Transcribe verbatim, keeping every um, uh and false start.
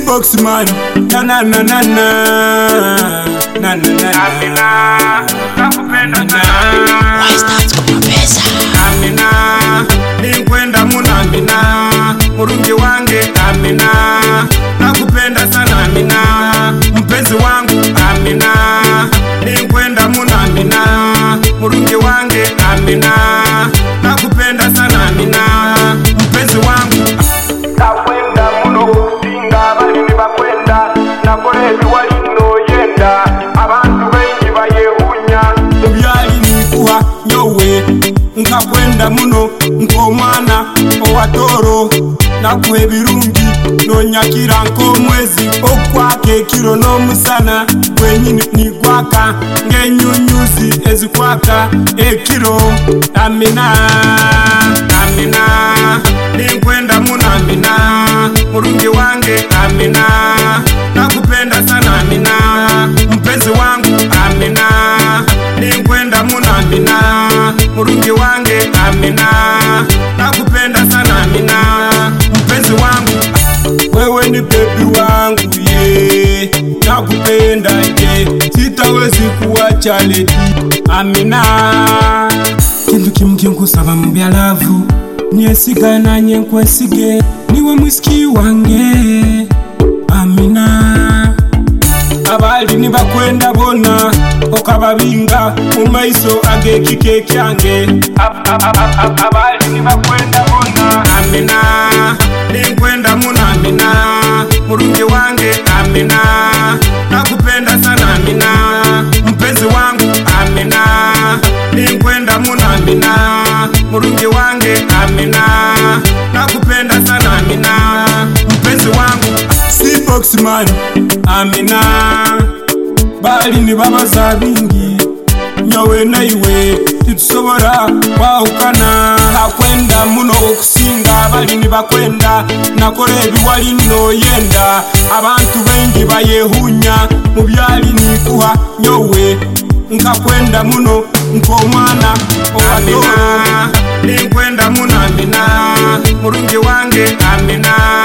C-Box man, na na na na na na na na. Amina, nakupenda na. Why is that kwa pesa? Amina, ninkwenda muna Amina, murungi wange Amina, nakupenda sana Amina, mpenzi wangu Amina, ninkwenda muna Amina, murungi wange Amina, nakupenda sana Amina, mpenzi wangu. Nakwenda muno kusinga bali nibakwenda, nakolebi wali no yenda, abantu bengi bayehunya, byali nikuha nyowe nkakwenda muno nkomwana owatoro nakuhe birungi nonyakira nkomwezi okwake kiro n'omusana gwenyini nigwaka ng'enyunyusi ezikwaka ekiro. Amina, Amina, ninkwenda muno Amina, murungi wange Amina, nakupenda sana Amina, mpenzi wangu Amina, ninkwenda muno Amina, murungi wange Amina, nakupenda sana Amina, mpenzi wangu. Wewe ni baby wangu ye, nakupenda ye, sitawezi kuwacha lady Amina. Kintu kimu kinkusaba mu byalavu, nyesiga nanye nkwesige, niwe mwisiki wange Amina. Abali nibakwenda bona okababinga mu maiso agekike kyange, abali nibakwenda bona Amina, ninkwenda muno Amina, murungi wange Amina, nakupenda sana Amina, mpenzi wangu Amina, ninkwenda muno Amina, murungi wange Amina, nakupenda sana Amina, mpenzi wangu. C-Box man Amina, bali ni babaza bingi nyowe naiwe titusobora kwahukana. Nakwenda muno okusinga bali ni bakwenda, nakolebi wali no yenda, abantu bengi bayehunya, mu byali nikuha nyowe nkakwenda muno nkomwana owatoro. Ninkwenda muno Amina, murungi wange Amina,